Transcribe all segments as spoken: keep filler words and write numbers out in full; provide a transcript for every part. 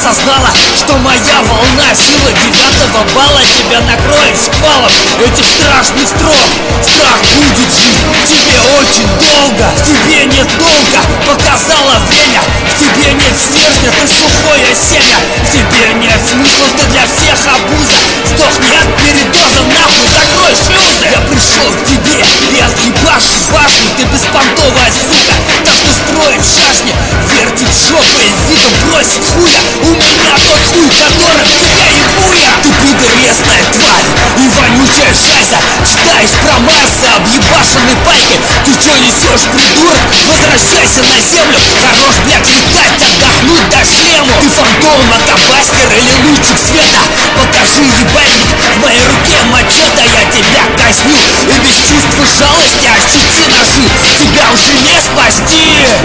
осознала, что моя волна сила девятого балла тебя накроет шквалом этих страшных строк. Страх будет жить в тебе очень долго, в тебе нет долга, показало время. В тебе нет стержня, ты сухое семя. В тебе нет смысла, ты для всех обуза. Сдохни от передоза, нахуй, закрой шлюзы. Я пришел к тебе и отъебашу башню. Ты беспонтовая сука, так что строит шашни, вертит жопой с видом бросит хуя. У меня тот хуй, которым тебя ебу я. Ты пидоресная тварь и вонючая шайза. Читаешь про Марса, объебашенной пайкой. Ты чё несешь, придурок? Возвращайся на землю. Хорош, блядь, летать, отдохнуть до шлему. Ты фантом, акабастер или лучик света? Покажи ебальник, в моей руке мачете. Я тебя казню и без чувства жалости ощути ножи. Тебя уже не спасти.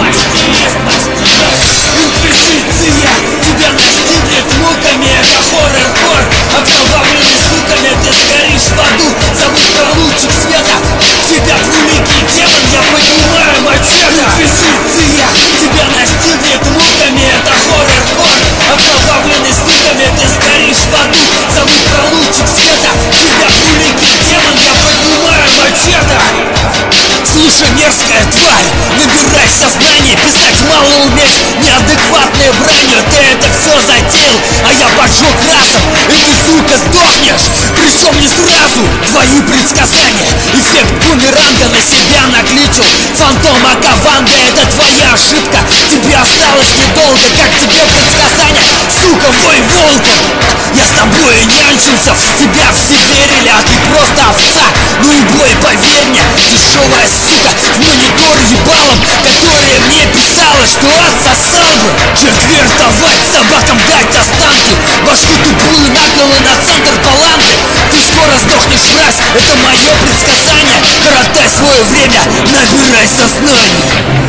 Инквизиция тебя настигнет муками. Это хоррор-кор, окровавленный стуками. Ты сгоришь в аду, забудь про лучик света. Тебя двуликий демон, я поднимаю мачете. Инквизиция тебя настигнет муками. Это хоррор-кор, окровавленный стуками. Ты сгоришь в аду, забудь про лучик света. Тебя двуликий демон, я поднимаю мачете. Слушай, мерзкая тварь, набирай сознание. Писать мало уметь, неадекватной бранью. Ты это все затеял, а я поджег разом. И ты, сука, сдохнешь, причем не сразу. Твои предсказания, эффект бумеранга на себя накличил. Фантом Акаванда, это твоя ошибка. Тебе осталось недолго, как тебе предсказания. Сука, вой волком. Я с тобой нянчился, в тебя все верили, а ты просто овца. Ну и бой, поверь мне, дешевая сука в монитор ебалом, которая мне писала, что отсосал бы. Четвертовать, собакам дать останки, башку тупую наколы на центр таланты. Ты скоро сдохнешь, мразь, это мое предсказание. Коротай свое время, набирай сознание.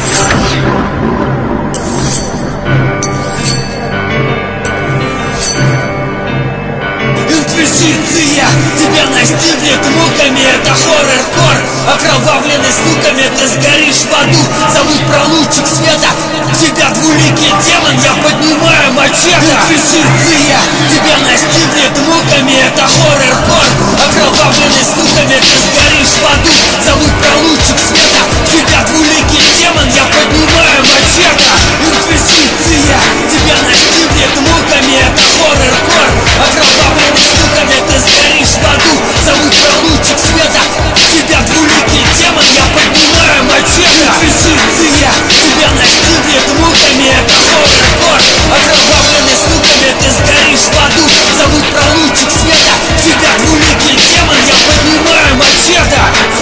Инквизиция тебя настигнет муками. Это хоррор-кор, окровавленный стуками. Ты сгоришь в аду, забудь про лучик света. Тебя двуликий демон, я поднимаю мачете. Инквизиция тебя настигнет муками. Это хоррор-кор, окровавленный стуками. Ты сгоришь в аду, забудь про лучик света. Тебя двуликий демон, я поднимаю мачете. Инквизиция тебя настигнет муками. Это хоррор-кор, окровавленный стуками. Ты сгоришь в аду, забудь про лучик света. Тебя двуликий демон, я поднимаю мачете. Инквизиция тебя настигнет муками. Это хоррор-кор, окровавленный стуками. Ты сгоришь в аду, забудь про лучик света. Тебя двуликий демон, я поднимаю мачете.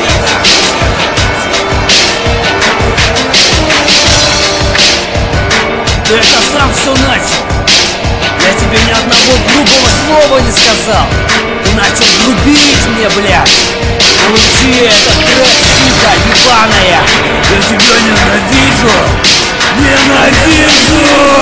Ты это сам все начал. Я тебе ни одного грубого слова не сказал. Ты начал грубить мне, блядь. Получи этот трек, сука, ебаная. Я тебя ненавижу. Ненавижу.